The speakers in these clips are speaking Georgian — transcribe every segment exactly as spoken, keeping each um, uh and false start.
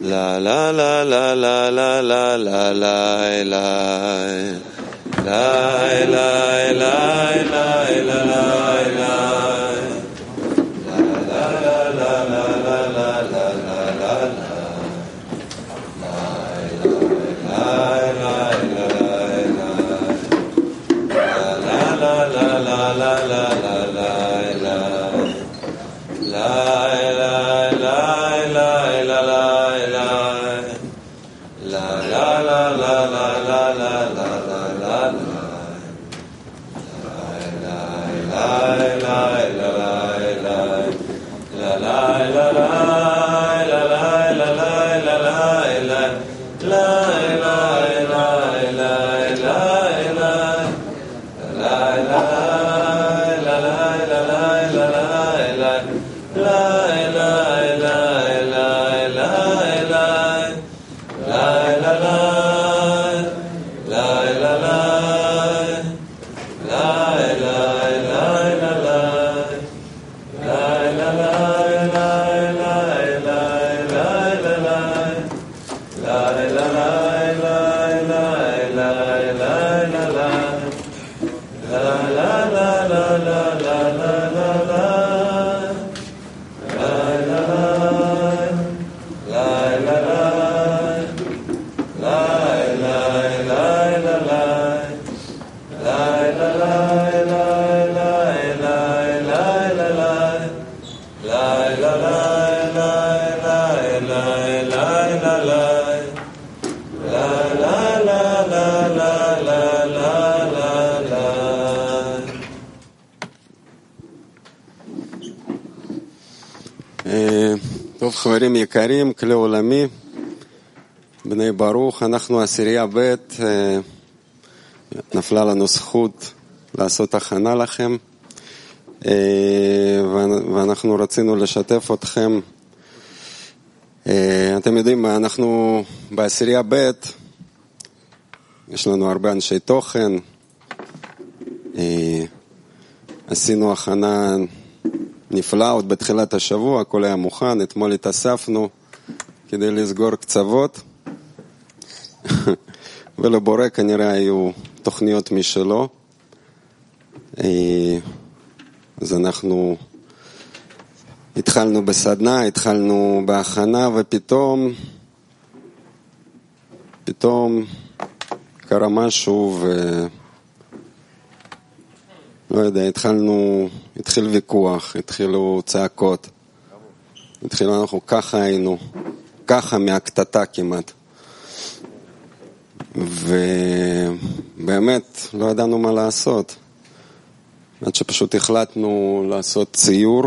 La la la la la la la la la la la la la la la טוב, חברים יקרים, כלי עולמי, בני ברוך, אנחנו עשירייה ב', נפלה לנו זכות לעשות הכנה לכם, ואנחנו רצינו לשתף אתכם. אתם יודעים, אנחנו בעשירייה ב', יש לנו הרבה אנשי תוכן, עשינו הכנה נפלא, עוד בתחילת השבוע, הכל היה מוכן, אתמול התאספנו כדי לסגור קצוות, ולבורא כנראה היו תוכניות משלו, אז אנחנו התחלנו בסדנה, התחלנו בהכנה, ופתאום, פתאום קרה משהו, ו... לא יודע, התחלנו, התחיל ויכוח, התחילו צעקות, התחילו, אנחנו ככה היינו, ככה מהקטטה כמעט. ובאמת לא ידענו מה לעשות. עד שפשוט החלטנו לעשות ציור.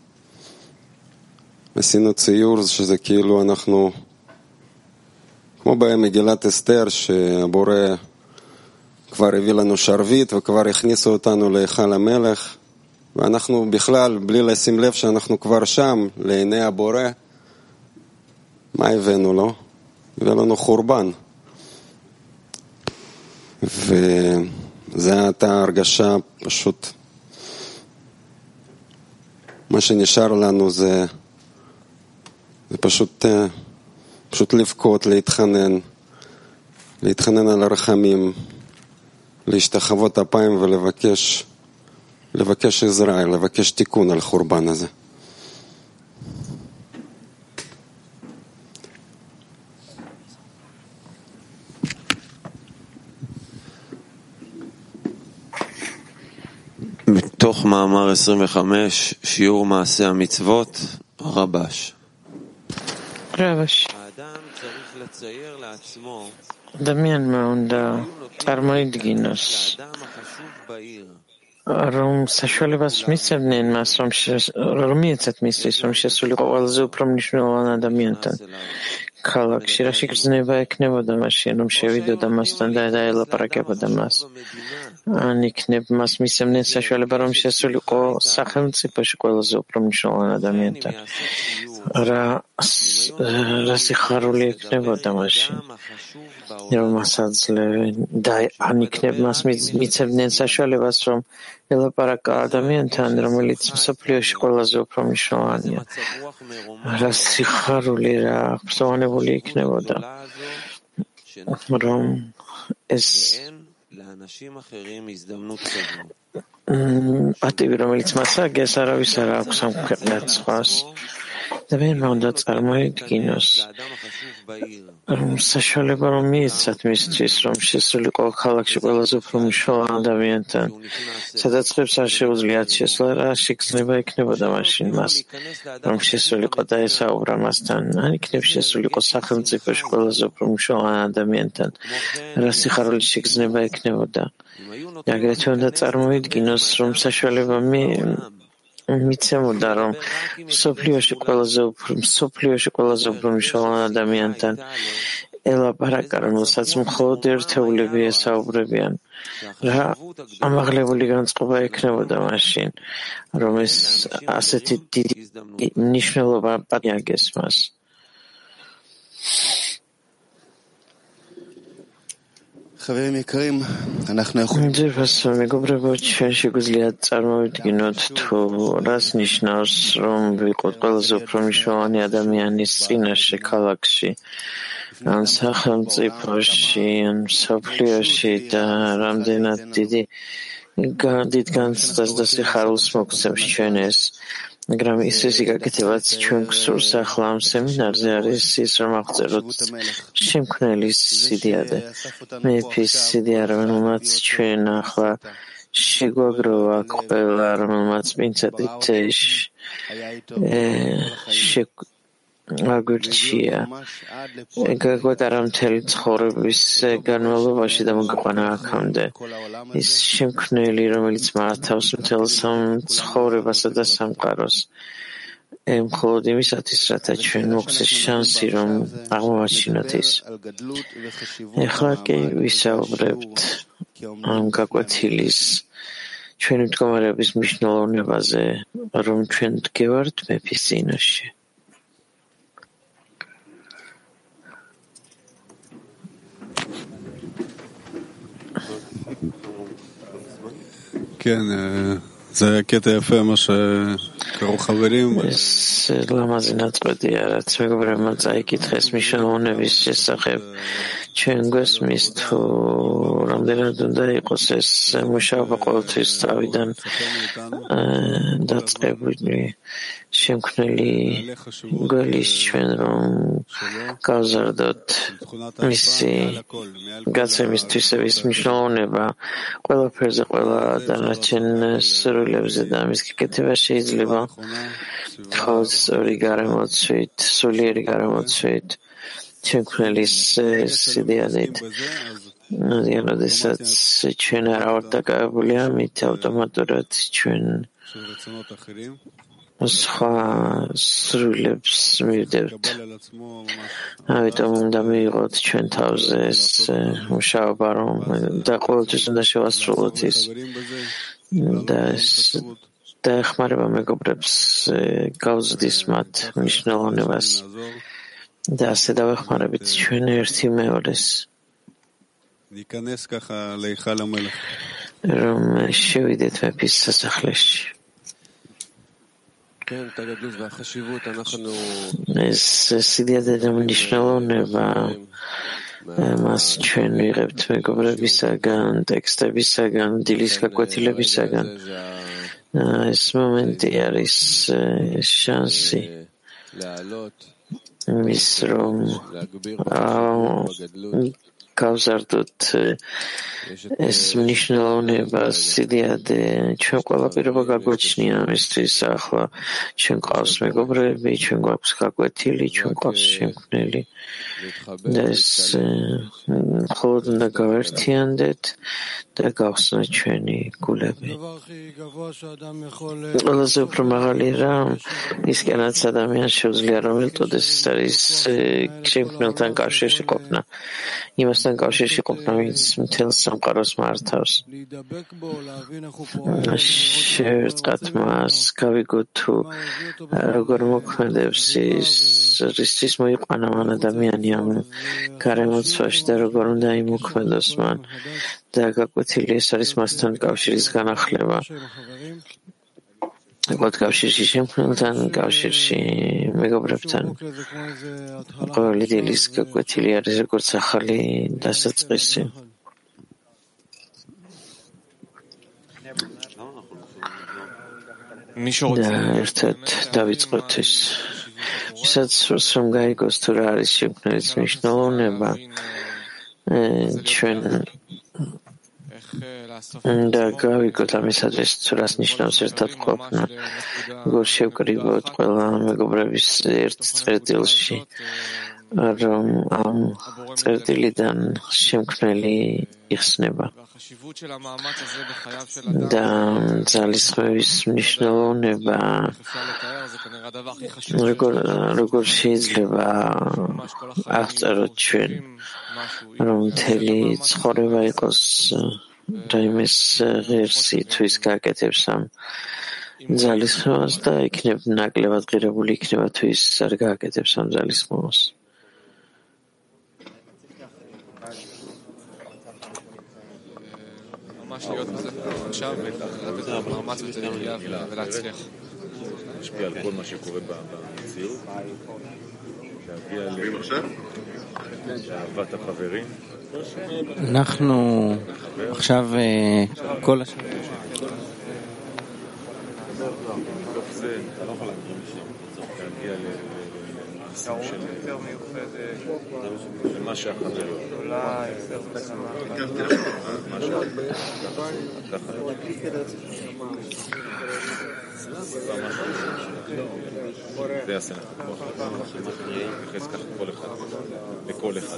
עשינו ציור שזה כאילו אנחנו, כמו במגילת אסתר, שהבורא כבר הביא לנו שרביט וכבר הכניסו אותנו להיכל המלך, ואנחנו בכלל, בלי לשים לב שאנחנו כבר שם, לעיני הבורא, מה הבאנו לו? הבא לנו חורבן. וזה הייתה הרגשה פשוט, מה שנשאר לנו זה, זה פשוט, פשוט לבכות, להתחנן, להתחנן על הרחמים, להשתחוות אפיים ולבקש, לבקש עזרה, לבקש תיקון על חורבן הזה. מתוך מאמר עשרים וחמש, שיעור מעשה המצוות, רבש. רבש. האדם צריך לצייר לעצמו Damian armoidginos. Რომ საშუალებას მისცემდნენ მას, რომ რომ მიეცათ მისთვის, რომ შესულიყო ყველაზე უფრო მნიშვნელოვან ადამიანთან. ქალაქში რა შეგრძნება ექნებოდა მაშინ, რომ შევიდოდა მასთან და დაელაპარაკებოდა მას. ან იქნებ მას მისცემდნენ საშუალება, რომ შესულიყო სახელმწიფოში ყველაზე უფრო მნიშვნელოვან ადამიანთან. რა რა სიხარული ექნებოდა მაშინ, რომ ასაძლევენ და ან იქნებ მას მიცემდნენ საშუალებას, რომ ელაპარაკა ადამიანთან, რომელიც მსოფლიოში ყველაზე უფრო მნიშვნელოვანია. რა სიხარული, რა ხსოვანებული იქნებოდა, რომ ეს პატივი, რომელიც მას აგეს, არავის არ აქვს ამ ქვეყნად სხვას. და მე უნდა წარმოიდგინოს, რომ საშუალება რომ მიეცათ მისთვის, რომ შესულიყო ქალაქში ყველაზე უფრო მნიშვნელოვან ადამიანთან, სადაც ხებს არ შეუძლიათ შესვლა, რა შეგრძნება ექნებოდა მაშინ მას, რომ შესულიყო და ესაუბრა მასთან, ან იქნებ შესულიყო სახელმწიფოში ყველაზე უფრო მნიშვნელოვან ადამიანთან, რა სიხარული შეგრძნება ექნებოდა. აგრეთვე უნდა წარმოიდგინოს, რომ საშუალება მე მიცემოდა, რომ მსოფლიოში ყველაზე უფრო მსოფლიოში ყველაზე უფრო მნიშვნელოვან ადამიანთან ელაპარაკა, რომელსაც მხოლოდ ერთეულები ესაუბრებიან. რა ამაღლებული განწყობა ექნებოდა მაშინ, რომ ეს ასეთი დიდი მნიშვნელობა პატიაგეს მას. ძირფასო მეგობრებო, ჩვენ შეგვიძლია წარმოვიდგინოთ თუ რას ნიშნავს, რომ ვიყოთ ყველაზე უფრო მნიშვნელოვანი ადამიანის წინაშე ქალაქში, ან სახელმწიფოში, ან მსოფლიოში და რამდენად დიდი დიდ განცდას და სიხარულს მოგცემს ჩვენ ეს. მაგრამ ის ისე გაკეთებაც ჩვენ გსურს ახლა ამ სემინარზე არის ის, რომ აღწეროთ შემქმნელის სიდიადე, მეფის სიდიადე, რომელმაც ჩვენ ახლა შეგვაგროვა ყველა, რომელმაც პინცეტით აგვირჩია, გაგვატარა მთელი ცხოვრების განმავლობაში და მოგიყვანა აქამდე. ის შემქმნელი, რომელიც მართავს მთელ ცხოვრებასა და სამყაროს, მხოლოდ იმისათვის, რათა ჩვენ მოგცეს შანსი, რომ აღმოვაჩინოთ ის. ეხლა კი ვისაუბრებთ ამ გაკვეთილის ჩვენი მდგომარეობის მნიშვნელოვნებაზე, რომ ჩვენ დგევართ მეფის წინაშე. כן, זה היה קטע יפה מה שקראו חברים. ეს ლამაზი ნაწყვეტია, რაც მეგობრებმა წაიკითხეს მნიშვნელოვნების შესახებ. ჩვენ გვესმის თუ რამდენად უნდა იყოს ეს მუშაობა ყოველთვის თავიდან დაწყებული. შემქმნელი გველის ჩვენ რომ გავზარდოთ მისი გაცემისთვის ის მნიშვნელოვნება ყველაფერზე, ყველა დანარჩენ სრულებზე და მის გაკეთება შეიძლება მხოლოდ სწორი გარემოცვით, სულიერი გარემოცვით, შემქმნელის სიდიადით. როდესაც ჩვენ არ ვართ დაკავებული ამით, ავტომატურად ჩვენ სხვა სრულებს მივდევთ. ამიტომ უნდა მივიღოთ ჩვენ თავზე ეს მუშაობა, რომ და ყოველთვის უნდა შევასრულოთ ის და ეს დაეხმარება მეგობრებს, გავზრდის მათ მნიშვნელოვნებას და ასე დავეხმარებით ჩვენ ერთი მეორეს, რომ შევიდეთ მეფის სასახლეში. ეს სიდიადე და მნიშვნელოვნება მას ჩვენ ვიღებთ მეგობრებისაგან, ტექსტებისაგან, დილის გაკვეთილებისაგან. ეს მომენტი არის შანსი ის, რომ გავზარდოთ ეს მნიშვნელოვნება, სიდიადე, ჩვენ ყველა პირობა გაგვაჩნია ამისთვის. ახლა ჩვენ გვყავს მეგობრები, ჩვენ გვაქვს გაკვეთილი, ჩვენ გვყავს შემქმნელი და ეს მხოლოდ უნდა გავერთიანდეთ და გავხსნათ ჩვენი გულები. ყველაზე უფრო მაღალი რამ ისკენაც ადამიანს შეუძლია რომ ელტოდეს, ის არის შემქმნელთან კავშირში ყოფნა, იმასთან მასთან კავშირში ყოფნა ვინც მთელ სამყაროს მართავს. შევერწყათ მას, გავიგოთ თუ როგორ მოქმედებს ის, რისთვის მოიყვანა მან ადამიანი ამ გარემოცვაში და როგორ უნდა იმოქმედოს მან და გაკვეთილი ეს არის მასთან კავშირის განახლება. Got კავშირში შემქმნელთან, კავშირში მეგობრებთან. ყოველი დილის გაკვეთილი არის როგორც ახალი დასაწყისი. და ერთად დავიწყოთ ის. ვისაც სურს რომ გაიგოს თუ რა არის შემქმნელის მნიშვნელოვნება, ჩვენ და გავიგოთ ამისათვის თუ რას ნიშნავს ერთად ყოფნა, როგორ შევკრიბოთ ყველა მეგობრების ერთ წერტილში, რომ ამ წერტილიდან შემქმნელი იხსნება. და ძალისხმევის მნიშვნელოვნება როგორ როგორ შეიძლება აღწეროთ ჩვენ, რომ მთელი ცხოვრება იყოს რაიმეს ღირსი თუ ის გააკეთებს ამ ძალისხმევას და იქნება ნაკლებად ღირებული იქნება თუ ის არ გააკეთებს ამ ძალისხმევას. להיות בזה עכשיו ולתת מאמץ ולהגיע ולהצליח. להשפיע על כל מה שקורה במציאות, להגיע לאהבת החברים. אנחנו עכשיו כל השנה בתוך זה אתה לא יכול להגיע משם, להגיע לניסים של למה שהחבר אולי מה זה יעשה לך כוח נכנס ככה כל אחד לכל אחד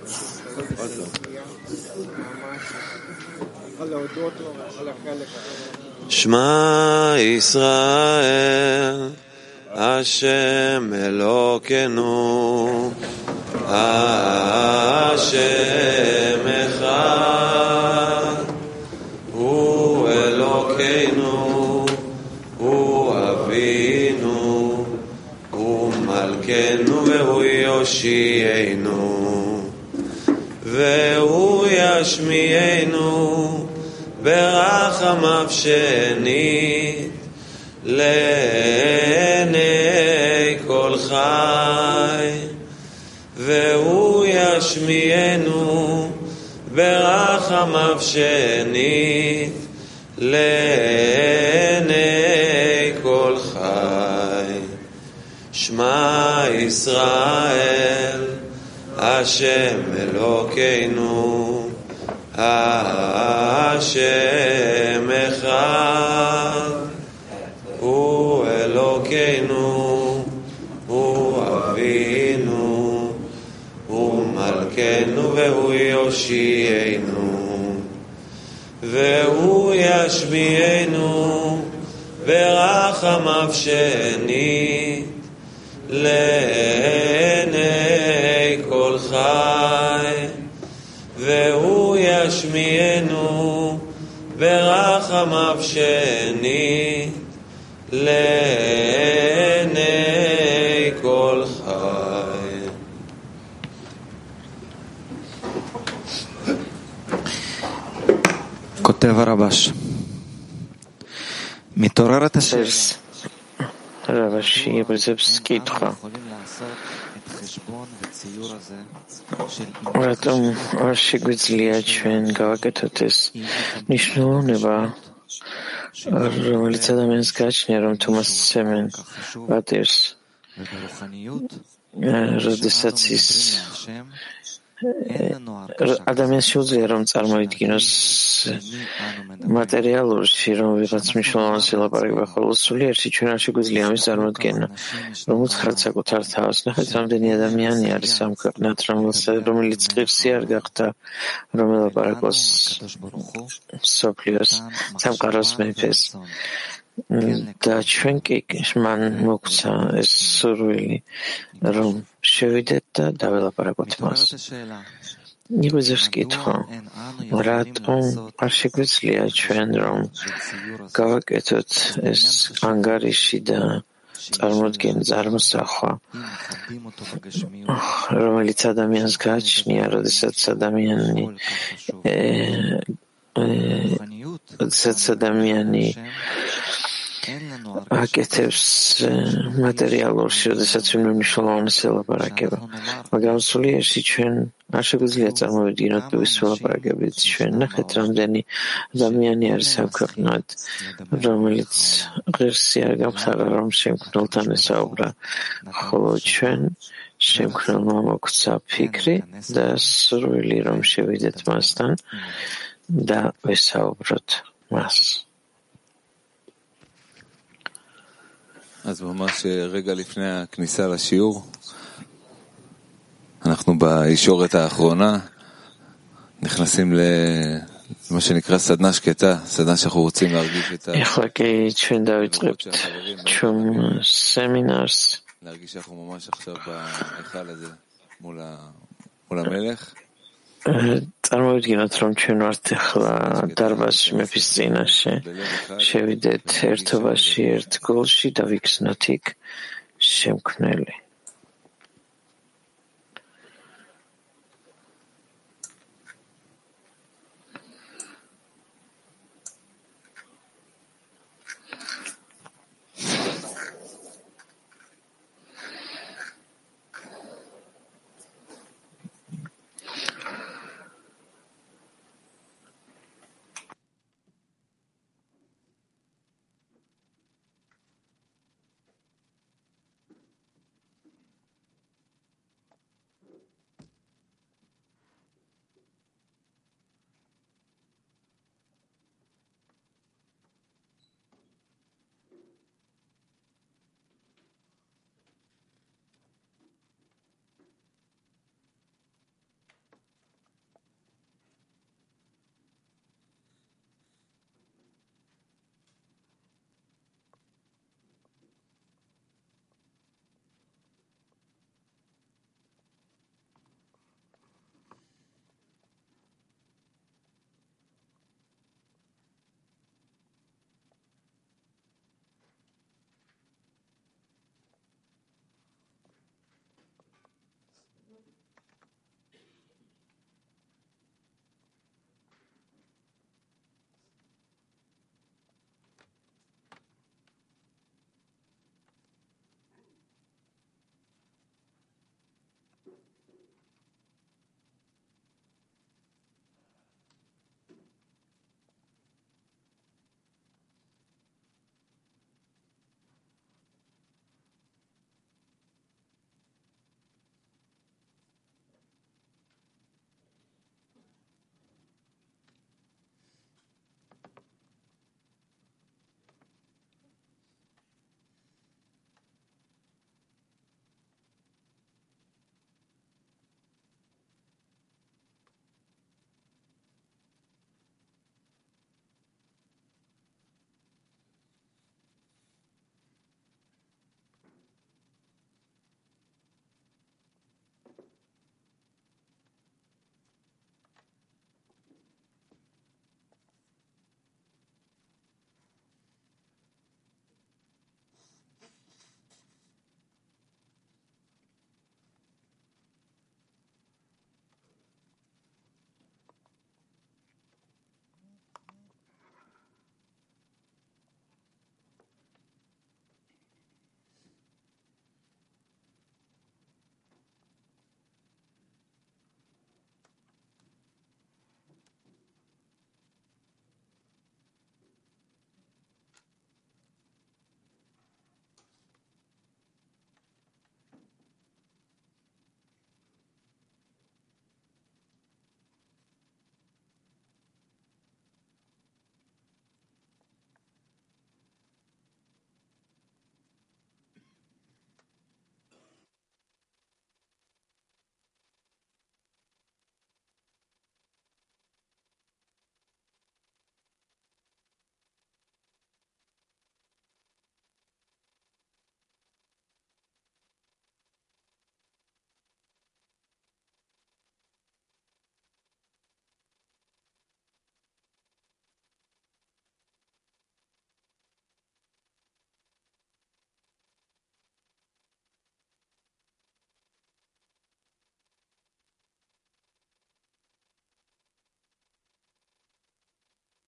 שמע ישראל השם אלוקינו השם אחד הוא אלוקינו הוא אבינו הוא מלכנו והוא יושיענו והוא ישמיענו ברחמיו שנית לעיני כל חי והוא ישמיענו ברחמיו שנית לעיני כל חי. שמע ישראל השם אלוקינו השם אחד הוא אלוקינו הוא אבינו הוא מלכנו והוא יושיענו והוא ישמיענו ברחמיו שנית לעיני כל חי והוא ישמיענו ברחמיו שנית לעיני כל חי. כותב הרבש, מתעוררת השאלה רבשי בזבס קיתחה רתם הרשי גבצליה ჩვენ გავაკეთოთ ეს მნიშვნელოვნება რომელიც ადამიანს გააჩნია რომ თუ მას სცემენ პატივს როდესაც ის ადამიანს შეუძლია რომ წარმოიდგინოს მატერიალურში რომ ვიღაც მნიშვნელოვანს ელაპარაკება, ხოლო სულიერში ჩვენ არ შეგვიძლია ამის წარმოდგენა. რომ უთხრათ საკუთარ თავს, ნახეთ რამდენი ადამიანი არის ამ ქვეყნად, რომელიც ღირსი არ გახდა, რომ ელაპარაკოს მსოფლიოს სამყაროს მეფეს. და ჩვენ კი მან მოგვცა ეს სურვილი, რომ შევიდეთ და დაველაპარაკოთ მას. იღვიძებს კითხვა, რატომ არ შეგვიძლია ჩვენ რომ გავაკეთოთ ეს ანგარიში და წარმოდგენის წარმოსახვა, რომელიც ადამიანს გააჩნია, როდესაც ადამიანი როდესაც ადამიანი აკეთებს მატერიალურში, როდესაც ვინმე მნიშვნელოვანს ელაპარაკება. მაგრამ სულიერში ჩვენ არ შეგვიძლია წარმოვიდგინოთ ტვინის ელაპარაკებით. ჩვენ ნახეთ, რამდენი ადამიანი არის ამ ქვეყნად, რომელიც ღირსი არ გამხდარა, რომ შემქმნელთან ესაუბრა, ხოლო ჩვენ შემქმნელმა მოგვცა ფიქრი და სურვილი, რომ შევიდეთ მასთან და ვესაუბროთ მას. אז ממש רגע לפני הכניסה לשיעור, אנחנו בישורת האחרונה, נכנסים למה שנקרא סדנה שקטה, סדנה שאנחנו רוצים להרגיש את ה... ეხლა კი ჩვენ დავიწყებთ ჩვენ სემინარს. להרגיש שאנחנו ממש עכשיו בהיכל הזה מול המלך. წარმოვიდგინოთ, რომ ჩვენ ვართ ახლა დარბაზში მეფის წინაშე, შევიდეთ ერთობაში, ერთ გულში და ვიქნოთ იქ შემქმნელი.